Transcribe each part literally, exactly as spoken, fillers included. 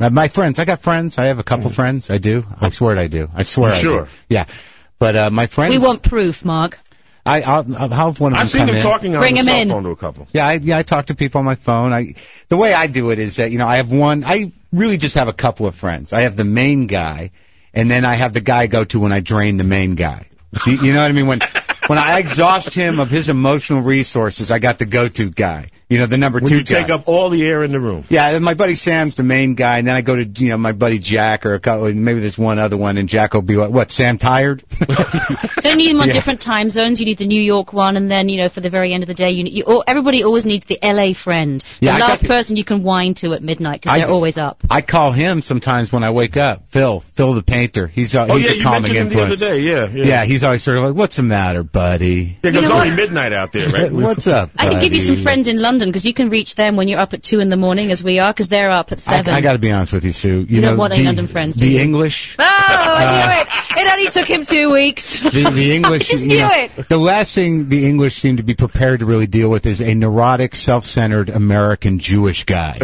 Uh, my friends, I got friends. I have a couple mm. friends. I do. I swear I do. I swear I sure? do. Yeah. But uh, my friends... We want proof, Mark. I, I'll, I'll have one of them I've seen him in. talking on Bring the him cell in. phone to a couple. Yeah, I, yeah, I talk to people on my phone. I, the way I do it is that, you know, I have one, I really just have a couple of friends. I have the main guy, and then I have the guy I go to when I drain the main guy. You, you know what I mean? When, when I exhaust him of his emotional resources, I got the go-to guy. You know, the number when two you guy. take up all the air in the room. Yeah, and my buddy Sam's the main guy, and then I go to, you know, my buddy Jack, or a couple, maybe there's one other one, and Jack will be like, what, Sam tired? Don't you need them on Yeah. different time zones? You need the New York one, and then, you know, for the very end of the day, you, you all, everybody always needs the L A friend. The Yeah, I last got the- person you can whine to at midnight, because I- they're always up. I call him sometimes when I wake up. Phil, Phil the painter. He's uh, Oh, he's yeah, a you calming mentioned him influence. the other day, yeah. Yeah, Yeah, he's always sort of like, what's the matter, buddy? Yeah, because You know it's only what? midnight out there, right? What's up, I can give you some buddy? friends in London, because you can reach them when you're up at two in the morning, as we are, because they're up at I, seven. I got to be honest with you, Sue. You, You know, don't want any the, London friends, do The you? English. Oh, I knew it! It only took him two weeks. The, the English. I just you knew know, it. The last thing the English seem to be prepared to really deal with is a neurotic, self-centered American Jewish guy.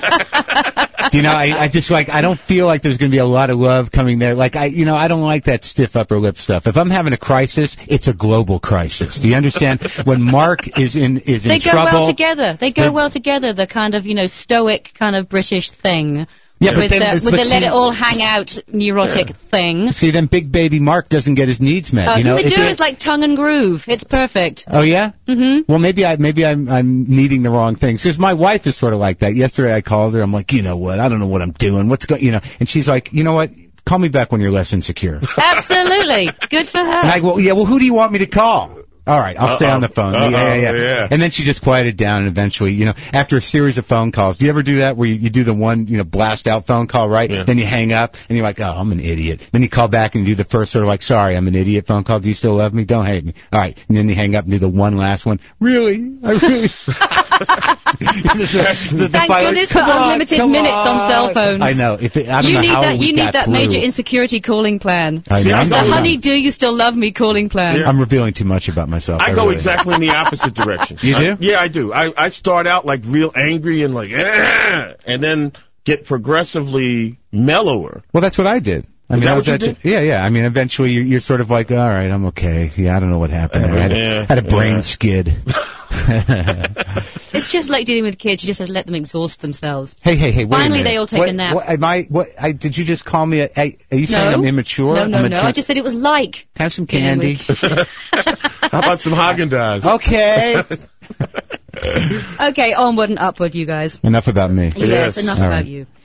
You know, I, I just like, I don't feel like there's going to be a lot of love coming there. Like, I, you know, I don't like that stiff upper lip stuff. If I'm having a crisis, it's a global crisis. Do you understand? When Mark is in, is in They go trouble. well together. They go They- well together, the kind of, you know, stoic kind of British thing. Yeah, but with then- the, but with the see- let it all hang out neurotic thing. See, then big baby Mark doesn't get his needs met. Uh, you know, they If do it- is like tongue and groove. It's perfect. Oh yeah. Mm-hmm. Well, maybe I maybe I'm I'm needing the wrong things, because my wife is sort of like that. Yesterday I called her. I'm like, you know what? I don't know what I'm doing. What's going? You know, and she's like, you know what? Call me back when you're less insecure. Absolutely. Good for her. And I go, well, yeah. Well, who do you want me to call? All right, I'll stay Uh-oh. on the phone. Uh-oh, Yeah, yeah, yeah, yeah. And then she just quieted down, and eventually, you know, after a series of phone calls, do you ever do that where you, you do the one, you know, blast out phone call, right? Yeah. Then you hang up, and you're like, oh, I'm an idiot. Then you call back and do the first sort of like, sorry, I'm an idiot phone call. Do you still love me? Don't hate me. All right. And then you hang up and do the one last one. Really? I really. the, the Thank pilot, goodness for "Come on, unlimited come minutes on cell phones. I know. If it, I don't You know need how that. we You need got that through. major insecurity calling plan. I know. See, I It's go- the I'm, honey, do you still love me calling plan. Yeah. I'm revealing too much about myself. I go really exactly in the opposite direction. You do? I, yeah, I do. I, I start out like real angry and like, eh, and then get progressively mellower. Well, that's what I did. I Is mean, that I was what you at the- yeah, yeah. I mean, eventually you're, you're sort of like, all right, I'm okay. Yeah, I don't know what happened. there. I had, Yeah, a, had a brain yeah. skid. It's just like dealing with kids. You just have to let them exhaust themselves. Hey, hey, hey! Wait a Finally, minute. they all take what, a nap. What, am I? What? I, did you just call me? A, a, are you saying No. I'm immature? No, no, I'm no. mature? I just said it was like. Can I have some You know, candy. How about some Haagen-Dazs? Okay. Okay, onward and upward, you guys. Enough about me. Yes, Yes. enough All about right. you.